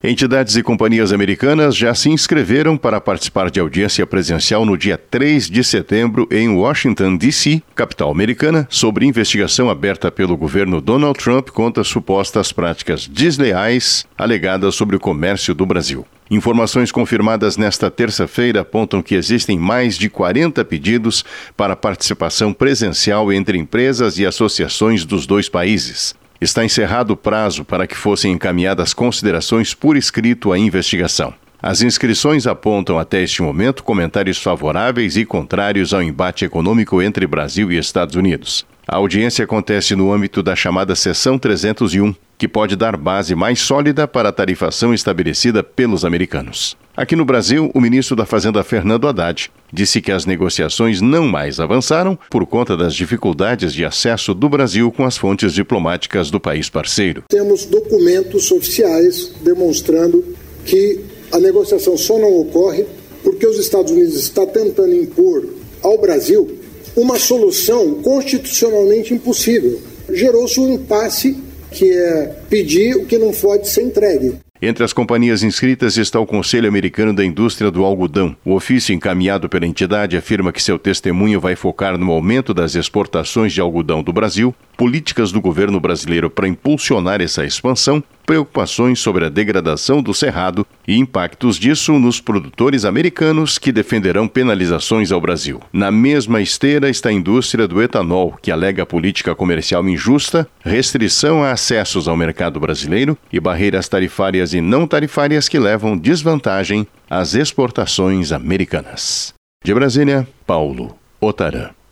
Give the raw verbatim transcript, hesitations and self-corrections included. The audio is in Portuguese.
Entidades e companhias americanas já se inscreveram para participar de audiência presencial no dia três de setembro em Washington, D C, capital americana, sobre investigação aberta pelo governo Donald Trump contra supostas práticas desleais alegadas sobre o comércio do Brasil. Informações confirmadas nesta terça-feira apontam que existem mais de quarenta pedidos para participação presencial entre empresas e associações dos dois países. Está encerrado o prazo para que fossem encaminhadas considerações por escrito à investigação. As inscrições apontam até este momento comentários favoráveis e contrários ao embate econômico entre Brasil e Estados Unidos. A audiência acontece no âmbito da chamada Seção trezentos e um, que pode dar base mais sólida para a tarifação estabelecida pelos americanos. Aqui no Brasil, o ministro da Fazenda, Fernando Haddad, disse que as negociações não mais avançaram por conta das dificuldades de acesso do Brasil com as fontes diplomáticas do país parceiro. Temos documentos oficiais demonstrando que a negociação só não ocorre porque os Estados Unidos estão tentando impor ao Brasil uma solução constitucionalmente impossível. Gerou-se um impasse que é pedir o que não pode ser entregue. Entre as companhias inscritas está o Conselho Americano da Indústria do Algodão. O ofício encaminhado pela entidade afirma que seu testemunho vai focar no aumento das exportações de algodão do Brasil, políticas do governo brasileiro para impulsionar essa expansão, preocupações sobre a degradação do cerrado e impactos disso nos produtores americanos que defenderão penalizações ao Brasil. Na mesma esteira está a indústria do etanol, que alega política comercial injusta, restrição a acessos ao mercado brasileiro e barreiras tarifárias e não tarifárias que levam desvantagem às exportações americanas. De Brasília, Paulo Otarã.